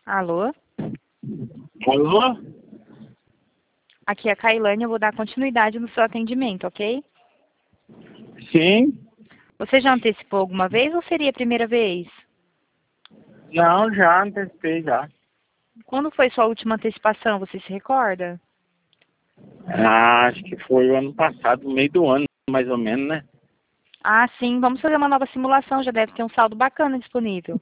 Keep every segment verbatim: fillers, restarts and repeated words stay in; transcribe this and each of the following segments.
Alô? Alô? Aqui é a Kailane, eu vou dar continuidade no seu atendimento, ok? Sim. Você já antecipou alguma vez ou seria a primeira vez? Não, já antecipei já. Quando foi sua última antecipação, você se recorda? Ah, acho que foi o ano passado, no meio do ano, mais ou menos, né? Ah, sim, vamos fazer uma nova simulação, já deve ter um saldo bacana disponível.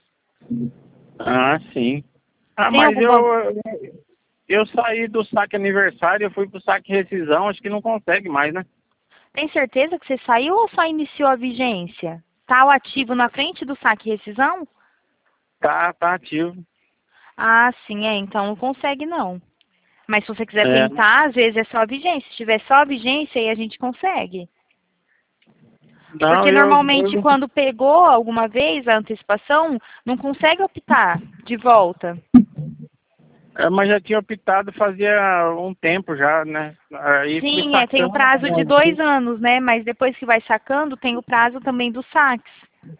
Ah, sim. Ah, Tem mas algum banco? eu, eu saí do saque aniversário, eu fui pro saque rescisão, acho que não consegue mais, né? Tem certeza que você saiu ou só iniciou a vigência? Tá o ativo na frente do saque rescisão? Tá, tá ativo. Ah, sim, é, então não consegue não. Mas se você quiser É, tentar, às vezes é só a vigência. Se tiver só a vigência, aí a gente consegue. não, Porque eu, normalmente eu, quando pegou alguma vez a antecipação, não consegue optar de volta. é, mas já tinha optado fazia um tempo já, né? Aí fui Sim, é, tem o sacando. prazo de dois anos, né? Mas depois que vai sacando, tem o prazo também dos saques.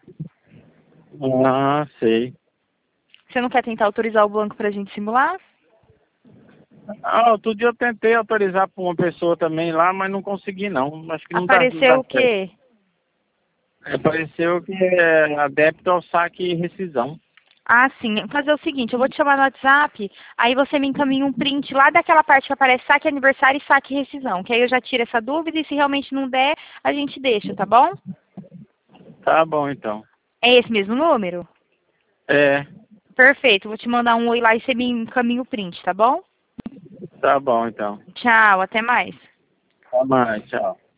Ah, sei. Você não quer tentar autorizar o banco para a gente simular? Ah, outro dia eu tentei autorizar para uma pessoa também lá, mas não consegui não. Acho que não dá, não Apareceu dá o certo. quê? Apareceu que é adepto ao saque e rescisão. Ah, sim. Vou fazer o seguinte, eu vou te chamar no WhatsApp, aí você me encaminha um print lá daquela parte que aparece saque aniversário e saque rescisão, que aí eu já tiro essa dúvida e se realmente não der, a gente deixa, tá bom? Tá bom, então. É esse mesmo número? É, Perfeito, vou te mandar um oi lá e você me encaminha o print, tá bom? tá bom, então. Tchau, até mais. Até mais, tchau.